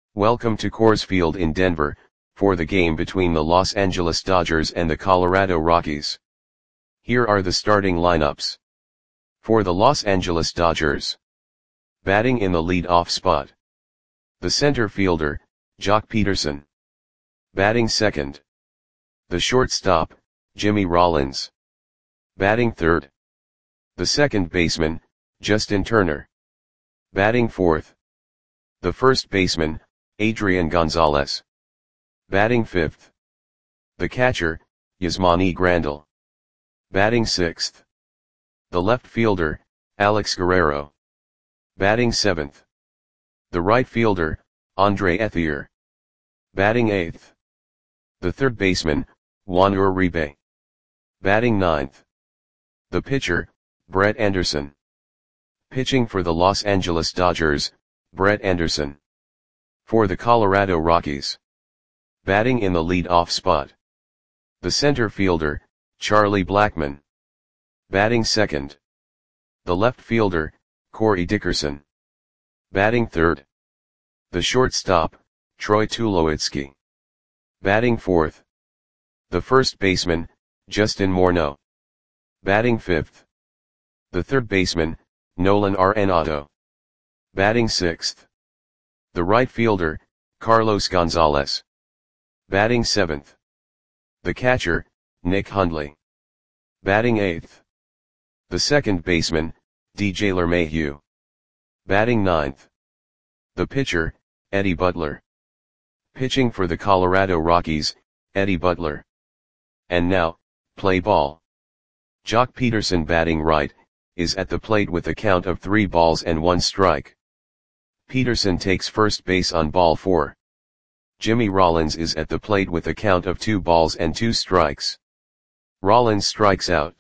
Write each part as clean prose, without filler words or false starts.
Welcome to Coors Field in Denver, for the game between the Los Angeles Dodgers and the Colorado Rockies. Here are the starting lineups. For the Los Angeles Dodgers. Batting in the lead-off spot. The center fielder, Joc Pederson. Batting second. The shortstop, Jimmy Rollins. Batting third. The second baseman, Justin Turner. Batting fourth. The first baseman, Adrian Gonzalez. Batting fifth. The catcher, Yasmani Grandal. Batting sixth. The left fielder, Alex Guerrero. Batting seventh. The right fielder, Andre Ethier. Batting eighth. The third baseman, Juan Uribe. Batting ninth. The pitcher, Brett Anderson. Pitching for the Los Angeles Dodgers, Brett Anderson. For the Colorado Rockies. Batting in the lead-off spot. The center fielder, Charlie Blackmon. Batting second. The left fielder, Corey Dickerson. Batting third. The shortstop, Troy Tulowitzki. Batting fourth. The first baseman, Justin Morneau. Batting fifth. The third baseman, Nolan Arenado. Batting sixth. The right fielder, Carlos Gonzalez. Batting seventh. The catcher, Nick Hundley. Batting eighth. The second baseman, DJ LeMahieu. Batting ninth. The pitcher, Eddie Butler. Pitching for the Colorado Rockies, Eddie Butler. And now, play ball. Joc Pederson batting right, is at the plate with a count of 3 balls and 1 strike. Pederson takes first base on ball 4. Jimmy Rollins is at the plate with a count of 2 balls and 2 strikes. Rollins strikes out.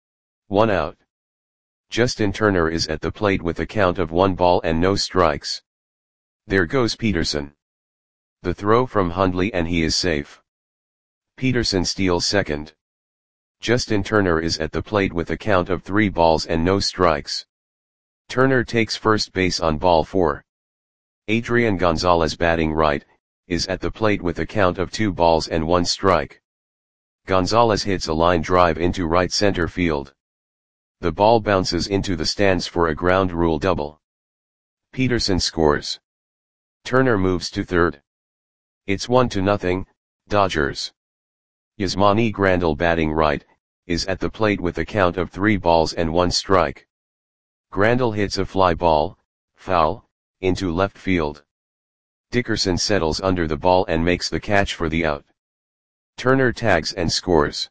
1 out. Justin Turner is at the plate with a count of 1 ball and no strikes. There goes Pederson. The throw from Hundley and he is safe. Pederson steals second. Justin Turner is at the plate with a count of 3 balls and no strikes. Turner takes first base on ball 4. Adrian Gonzalez batting right, is at the plate with a count of 2 balls and 1 strike. Gonzalez hits a line drive into right center field. The ball bounces into the stands for a ground rule double. Pederson scores. Turner moves to third. It's 1-0, Dodgers. Yasmani Grandal batting right, is at the plate with a count of 3 balls and 1 strike. Grandal hits a fly ball, foul, into left field. Dickerson settles under the ball and makes the catch for the out. Turner tags and scores.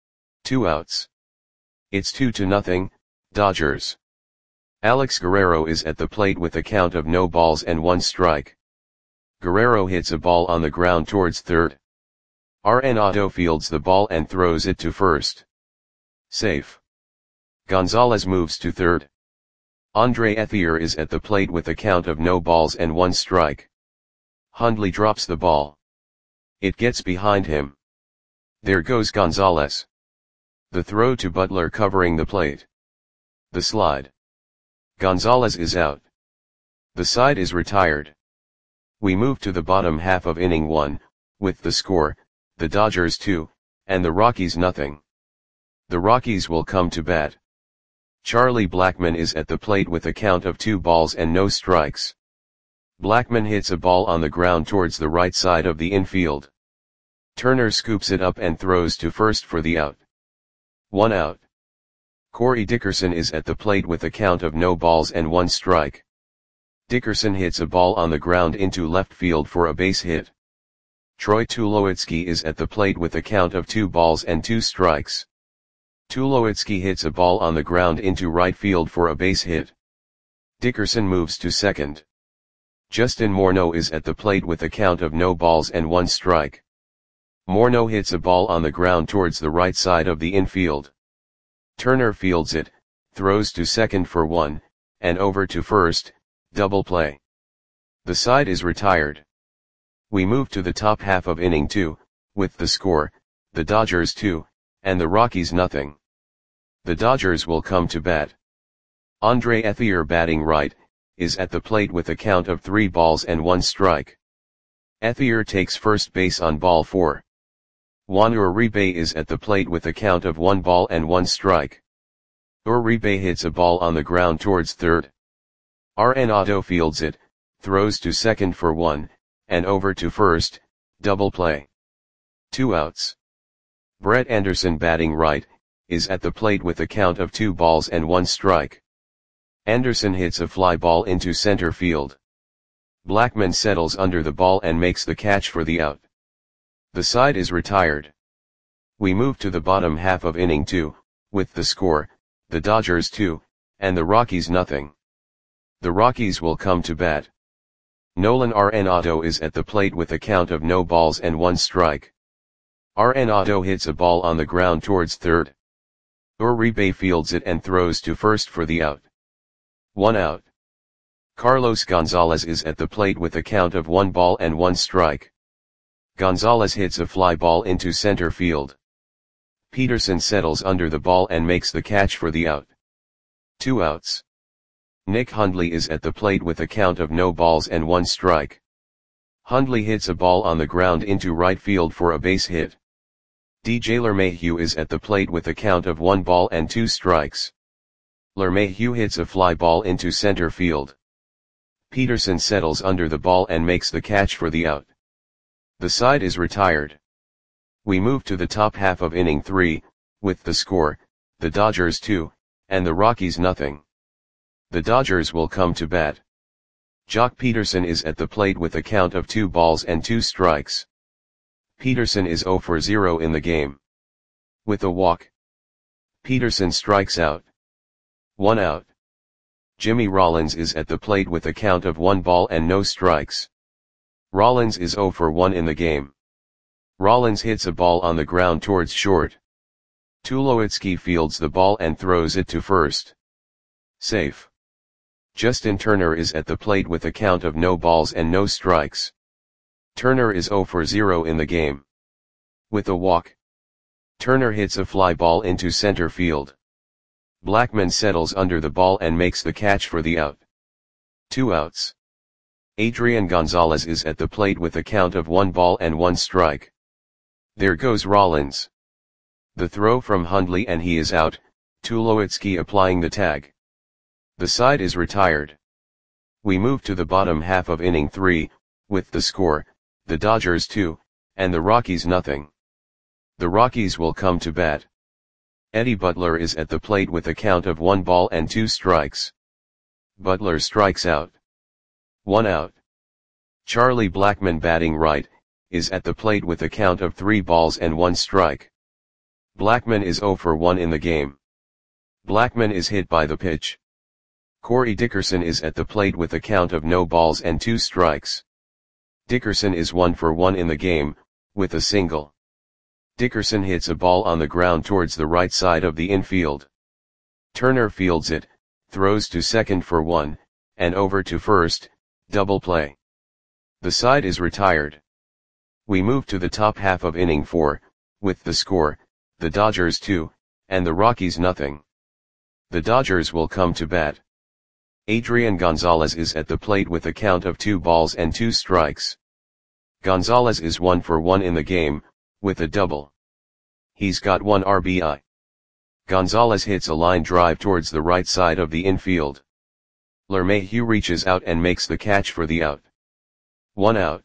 2 outs. It's 2-0, Dodgers. Alex Guerrero is at the plate with a count of no balls and 1 strike. Guerrero hits a ball on the ground towards third. Arenado fields the ball and throws it to first. Safe. Gonzalez moves to third. Andre Ethier is at the plate with a count of no balls and 1 strike. Hundley drops the ball. It gets behind him. There goes Gonzalez. The throw to Butler covering the plate. The slide. Gonzalez is out. The side is retired. We move to the bottom half of inning 1, with the score, the Dodgers 2, and the Rockies nothing. The Rockies will come to bat. Charlie Blackmon is at the plate with a count of 2 balls and no strikes. Blackmon hits a ball on the ground towards the right side of the infield. Turner scoops it up and throws to first for the out. 1 out. Corey Dickerson is at the plate with a count of no balls and 1 strike. Dickerson hits a ball on the ground into left field for a base hit. Troy Tulowitzki is at the plate with a count of 2 balls and 2 strikes. Tulowitzki hits a ball on the ground into right field for a base hit. Dickerson moves to second. Justin Morneau is at the plate with a count of no balls and 1 strike. Morneau hits a ball on the ground towards the right side of the infield. Turner fields it, throws to second for 1, and over to first, double play. The side is retired. We move to the top half of inning 2, with the score, the Dodgers 2, and the Rockies nothing. The Dodgers will come to bat. Andre Ethier batting right, is at the plate with a count of 3 balls and 1 strike. Ethier takes first base on ball 4. Juan Uribe is at the plate with a count of 1 ball and 1 strike. Uribe hits a ball on the ground towards third. Arenado fields it, throws to second for 1, and over to first, double play. 2 outs. Brett Anderson batting right, is at the plate with a count of 2 balls and 1 strike. Anderson hits a fly ball into center field. Blackman settles under the ball and makes the catch for the out. The side is retired. We move to the bottom half of inning 2, with the score, the Dodgers 2, and the Rockies nothing. The Rockies will come to bat. Nolan Arenado is at the plate with a count of no balls and 1 strike. Arenado hits a ball on the ground towards third. Uribe fields it and throws to first for the out. 1 out. Carlos Gonzalez is at the plate with a count of 1 ball and 1 strike. Gonzalez hits a fly ball into center field. Peterson settles under the ball and makes the catch for the out. 2 outs. Nick Hundley is at the plate with a count of no balls and 1 strike. Hundley hits a ball on the ground into right field for a base hit. DJ LeMahieu is at the plate with a count of 1 ball and 2 strikes. LeMahieu hits a fly ball into center field. Peterson settles under the ball and makes the catch for the out. The side is retired. We move to the top half of inning 3, with the score, the Dodgers 2, and the Rockies nothing. The Dodgers will come to bat. Jock Peterson is at the plate with a count of 2 balls and 2 strikes. Peterson is 0 for 0 in the game. With a walk, Peterson strikes out. 1 out. Jimmy Rollins is at the plate with a count of 1 ball and no strikes. Rollins is 0 for 1 in the game. Rollins hits a ball on the ground towards short. Tulowitzki fields the ball and throws it to first. Safe. Justin Turner is at the plate with a count of no balls and no strikes. Turner is 0 for 0 in the game. With a walk, Turner hits a fly ball into center field. Blackman settles under the ball and makes the catch for the out. 2 outs. Adrian Gonzalez is at the plate with a count of 1 ball and 1 strike. There goes Rollins. The throw from Hundley and he is out, Tulowitzki applying the tag. The side is retired. We move to the bottom half of inning 3, with the score, the Dodgers 2, and the Rockies nothing. The Rockies will come to bat. Eddie Butler is at the plate with a count of 1 ball and 2 strikes. Butler strikes out. 1 out. Charlie Blackman batting right, is at the plate with a count of 3 balls and 1 strike. Blackman is 0 for 1 in the game. Blackman is hit by the pitch. Corey Dickerson is at the plate with a count of no balls and 2 strikes. Dickerson is 1 for 1 in the game, with a single. Dickerson hits a ball on the ground towards the right side of the infield. Turner fields it, throws to second for 1, and over to first, double play. The side is retired. We move to the top half of inning 4, with the score, the Dodgers 2, and the Rockies nothing. The Dodgers will come to bat. Adrian Gonzalez is at the plate with a count of 2 balls and 2 strikes. Gonzalez is 1 for 1 in the game, with a double. He's got 1 RBI. Gonzalez hits a line drive towards the right side of the infield. LeMahieu reaches out and makes the catch for the out. 1 out.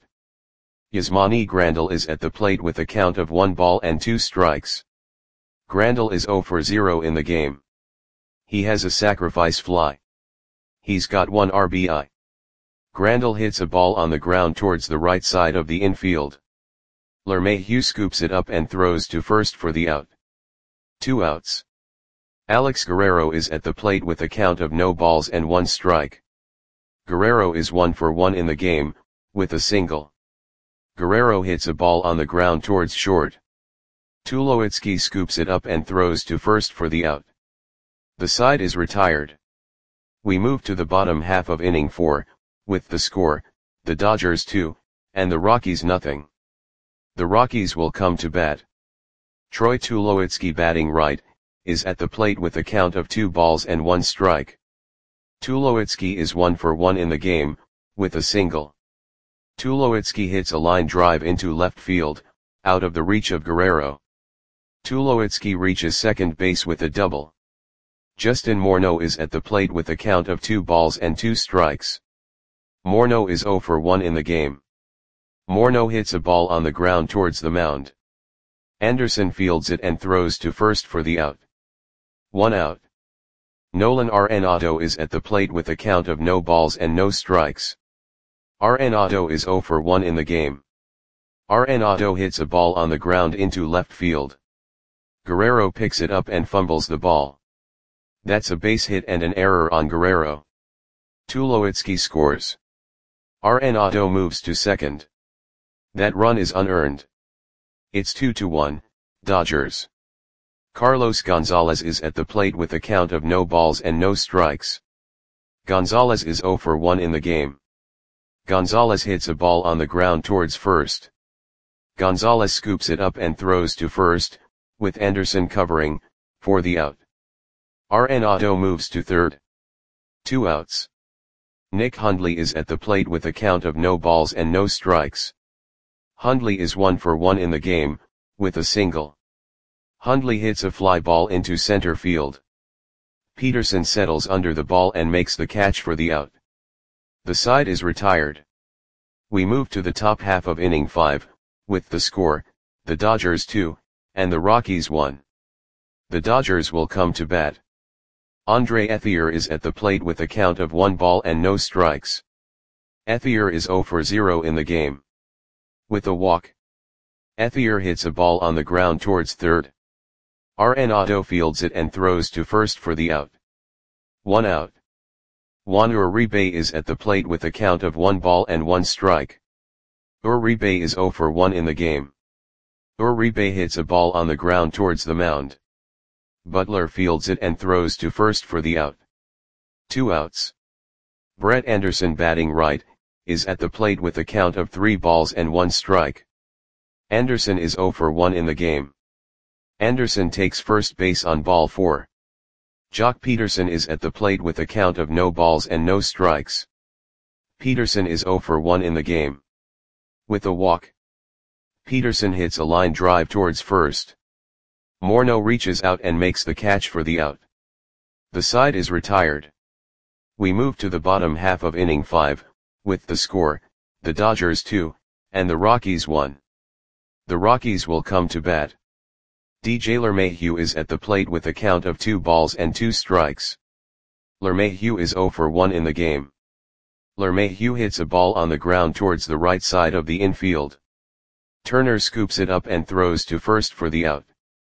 Yasmani Grandal is at the plate with a count of 1 ball and 2 strikes. Grandal is 0 for 0 in the game. He has a sacrifice fly. He's got 1 RBI. Grandal hits a ball on the ground towards the right side of the infield. LeMahieu scoops it up and throws to first for the out. 2 outs. Alex Guerrero is at the plate with a count of no balls and 1 strike. Guerrero is 1 for 1 in the game, with a single. Guerrero hits a ball on the ground towards short. Tulowitzki scoops it up and throws to first for the out. The side is retired. We move to the bottom half of inning 4, with the score, the Dodgers 2, and the Rockies nothing. The Rockies will come to bat. Troy Tulowitzki batting right, is at the plate with a count of 2 balls and 1 strike. Tulowitzki is 1 for 1 in the game, with a single. Tulowitzki hits a line drive into left field, out of the reach of Guerrero. Tulowitzki reaches second base with a double. Justin Morneau is at the plate with a count of 2 balls and 2 strikes. Morneau is 0 for 1 in the game. Morneau hits a ball on the ground towards the mound. Anderson fields it and throws to first for the out. 1 out. Nolan Arenado is at the plate with a count of no balls and no strikes. Arenado is 0 for 1 in the game. Arenado hits a ball on the ground into left field. Guerrero picks it up and fumbles the ball. That's a base hit and an error on Guerrero. Tulowitzki scores. Arenado moves to second. That run is unearned. It's 2-1, Dodgers. Carlos Gonzalez is at the plate with a count of no balls and no strikes. Gonzalez is 0 for 1 in the game. Gonzalez hits a ball on the ground towards first. Gonzalez scoops it up and throws to first, with Anderson covering, for the out. Arenado moves to third. 2 outs. Nick Hundley is at the plate with a count of no balls and no strikes. Hundley is 1 for 1 in the game, with a single. Hundley hits a fly ball into center field. Peterson settles under the ball and makes the catch for the out. The side is retired. We move to the top half of inning 5, with the score, the Dodgers 2, and the Rockies 1. The Dodgers will come to bat. Andre Ethier is at the plate with a count of 1 ball and no strikes. Ethier is 0 for 0 in the game. With a walk. Ethier hits a ball on the ground towards third. Arenado fields it and throws to first for the out. 1 out. Juan Uribe is at the plate with a count of 1 ball and 1 strike. Uribe is 0 for 1 in the game. Uribe hits a ball on the ground towards the mound. Butler fields it and throws to first for the out. 2 outs. Brett Anderson, batting right, is at the plate with a count of 3 balls and 1 strike. Anderson is 0 for 1 in the game. Anderson takes first base on ball 4. Jock Peterson is at the plate with a count of no balls and no strikes. Peterson is 0 for 1 in the game. With a walk. Peterson hits a line drive towards first. Morneau reaches out and makes the catch for the out. The side is retired. We move to the bottom half of inning 5, with the score, the Dodgers 2, and the Rockies 1. The Rockies will come to bat. DJ LeMahieu is at the plate with a count of 2 balls and 2 strikes. LeMahieu is 0 for 1 in the game. LeMahieu hits a ball on the ground towards the right side of the infield. Turner scoops it up and throws to first for the out.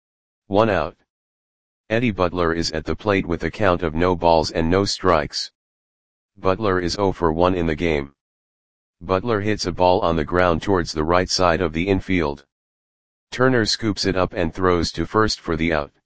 1 out. Eddie Butler is at the plate with a count of no balls and no strikes. Butler is 0 for 1 in the game. Butler hits a ball on the ground towards the right side of the infield. Turner scoops it up and throws to first for the out.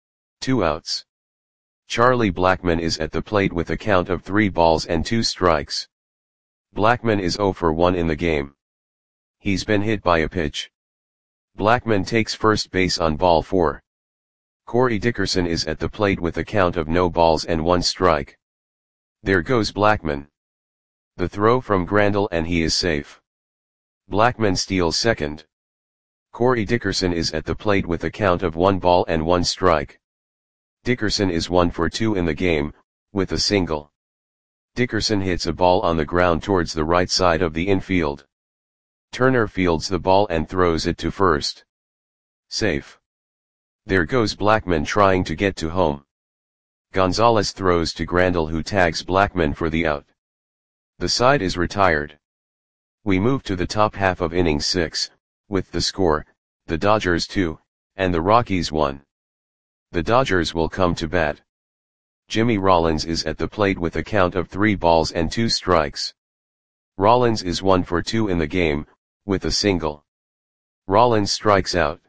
2 outs. Charlie Blackmon is at the plate with a count of 3 balls and 2 strikes. Blackmon is 0 for 1 in the game. He's been hit by a pitch. Blackmon takes first base on ball 4. Corey Dickerson is at the plate with a count of no balls and 1 strike. There goes Blackmon. The throw from Grandal and he is safe. Blackmon steals second. Corey Dickerson is at the plate with a count of 1 ball and 1 strike. Dickerson is 1 for 2 in the game, with a single. Dickerson hits a ball on the ground towards the right side of the infield. Turner fields the ball and throws it to first. Safe. There goes Blackmon trying to get to home. Gonzalez throws to Grandal, who tags Blackmon for the out. The side is retired. We move to the top half of inning 6, with the score, the Dodgers 2, and the Rockies 1. The Dodgers will come to bat. Jimmy Rollins is at the plate with a count of 3 balls and 2 strikes. Rollins is 1 for 2 in the game, with a single. Rollins strikes out.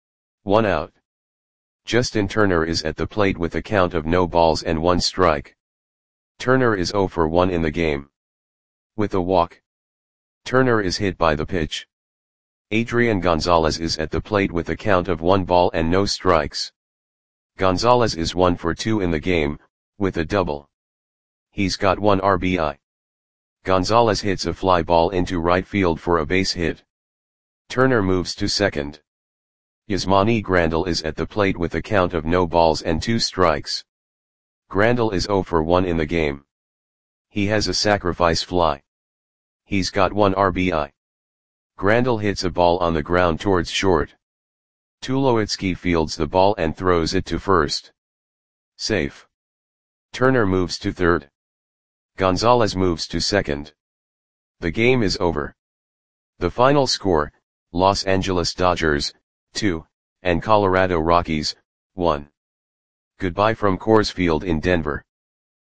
1 out. Justin Turner is at the plate with a count of no balls and 1 strike. Turner is 0 for 1 in the game. With a walk. Turner is hit by the pitch. Adrian Gonzalez is at the plate with a count of 1 ball and no strikes. Gonzalez is 1 for 2 in the game, with a double. He's got 1 RBI. Gonzalez hits a fly ball into right field for a base hit. Turner moves to second. Yasmani Grandal is at the plate with a count of no balls and 2 strikes. Grandal is 0 for 1 in the game. He has a sacrifice fly. He's got 1 RBI. Grandal hits a ball on the ground towards short. Tulowitzki fields the ball and throws it to first. Safe. Turner moves to third. Gonzalez moves to second. The game is over. The final score, Los Angeles Dodgers, 2, and Colorado Rockies, 1. Goodbye from Coors Field in Denver.